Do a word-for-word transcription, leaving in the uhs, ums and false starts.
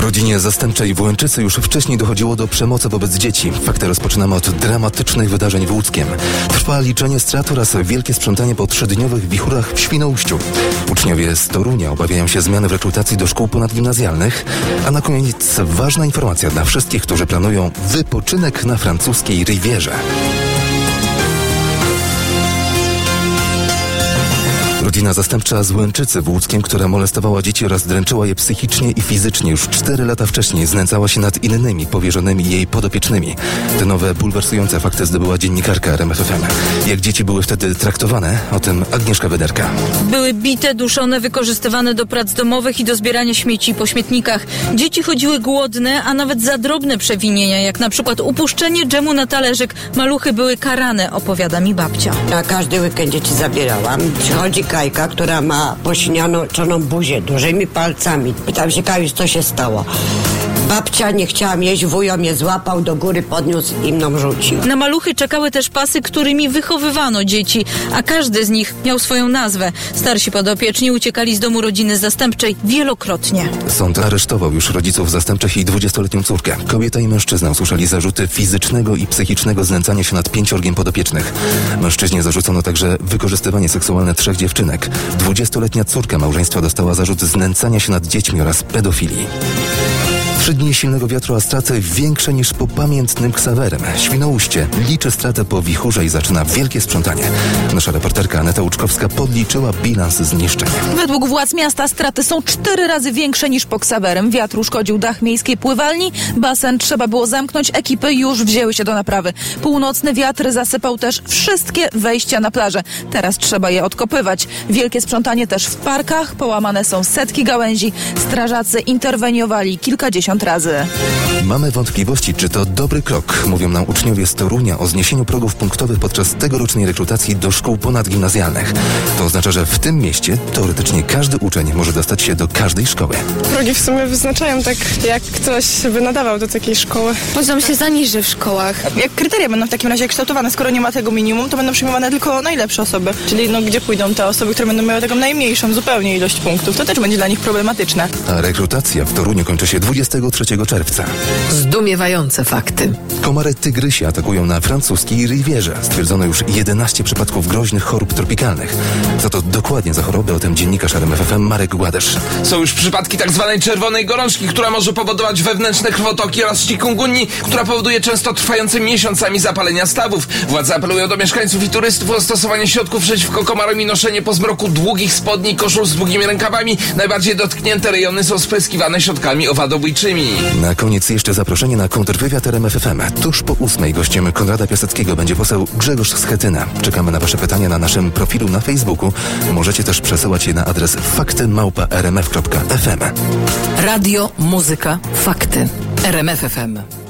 rodzinie zastępczej w Łęczycy już wcześniej dochodziło do przemocy wobec dzieci. Fakty rozpoczynamy od dramatycznych wydarzeń w Łódzkiem. Trwa liczenie strat oraz wielkie sprzątanie po trzydniowych wichurach w Świnoujściu. Uczniowie z Torunia obawiają się zmiany w rekrutacji do szkół ponadgimnazjalnych. A na koniec ważna informacja dla wszystkich, którzy planują wypoczynek na francuskiej Rivierze. Rodzina zastępcza z Łęczycy w Łódzkiem, która molestowała dzieci oraz dręczyła je psychicznie i fizycznie, już cztery lata wcześniej znęcała się nad innymi powierzonymi jej podopiecznymi. Te nowe, bulwersujące fakty zdobyła dziennikarka R M F F M. Jak dzieci były wtedy traktowane? O tym Agnieszka Wederka. Były bite, duszone, wykorzystywane do prac domowych i do zbierania śmieci po śmietnikach. Dzieci chodziły głodne, a nawet za drobne przewinienia, jak na przykład upuszczenie dżemu na talerzyk. Maluchy były karane, opowiada mi babcia. Na każdy weekend dzieci zabierałam. Przychodzi Kajka, która ma pośniaczoną buzię, dużymi palcami. Pytam się, Kajuś, co się stało? Babcia nie chciałam jeść, wujo mnie złapał, do góry podniósł i mną rzucił. Na maluchy czekały też pasy, którymi wychowywano dzieci, a każdy z nich miał swoją nazwę. Starsi podopieczni uciekali z domu rodziny zastępczej wielokrotnie. Sąd aresztował już rodziców zastępczych i dwudziestoletnią córkę. Kobieta i mężczyzna usłyszeli zarzuty fizycznego i psychicznego znęcania się nad pięciorgiem podopiecznych. Mężczyźnie zarzucono także wykorzystywanie seksualne trzech dziewczynek. Dwudziestoletnia córka małżeństwa dostała zarzut znęcania się nad dziećmi oraz pedofilii. Trzy dni silnego wiatru, a straty większe niż po pamiętnym Ksawerem. Świnoujście liczy stratę po wichurze i zaczyna wielkie sprzątanie. Nasza reporterka Aneta Łuczkowska podliczyła bilans zniszczeń. Według władz miasta straty są cztery razy większe niż po Ksawerem. Wiatr uszkodził dach miejskiej pływalni, basen trzeba było zamknąć, ekipy już wzięły się do naprawy. Północny wiatr zasypał też wszystkie wejścia na plażę. Teraz trzeba je odkopywać. Wielkie sprzątanie też w parkach, połamane są setki gałęzi. Strażacy interweniowali kilkadziesiąt razy. Mamy wątpliwości, czy to dobry krok, mówią nam uczniowie z Torunia o zniesieniu progów punktowych podczas tegorocznej rekrutacji do szkół ponadgimnazjalnych. To oznacza, że w tym mieście teoretycznie każdy uczeń może dostać się do każdej szkoły. Progi w sumie wyznaczają tak, jak ktoś by nadawał do takiej szkoły. Poziom się zaniży w szkołach. Jak kryteria będą w takim razie kształtowane, skoro nie ma tego minimum, to będą przyjmowane tylko najlepsze osoby. Czyli no, gdzie pójdą te osoby, które będą miały taką najmniejszą zupełnie ilość punktów, to też będzie dla nich problematyczne. A rekrutacja w Toruniu kończy się dwudziestego trzeciego czerwca. Zdumiewające fakty. Komary tygrysi atakują na francuskiej Rivierze. Stwierdzono już jedenaście przypadków groźnych chorób tropikalnych. Co to dokładnie za choroby? O tym dziennikarz R M F F M Marek Gładesz. Są już przypadki tak zwanej czerwonej gorączki, która może powodować wewnętrzne krwotoki, oraz chikungunyi, która powoduje często trwające miesiącami zapalenia stawów. Władze apelują do mieszkańców i turystów o stosowanie środków przeciwko komarom i noszenie po zmroku długich spodni, koszul z długimi rękawami. Najbardziej dotknięte rejony są spryskiwane środkami owadobójczymi. Na koniec jeszcze zaproszenie na kontrwywiad R M F F M. Tuż po ósmej gościem Konrada Piaseckiego będzie poseł Grzegorz Schetyna. Czekamy na wasze pytania na naszym profilu na Facebooku. Możecie też przesyłać je na adres fakty małpa r m f kropka f m. Radio, muzyka, fakty. R M F F M.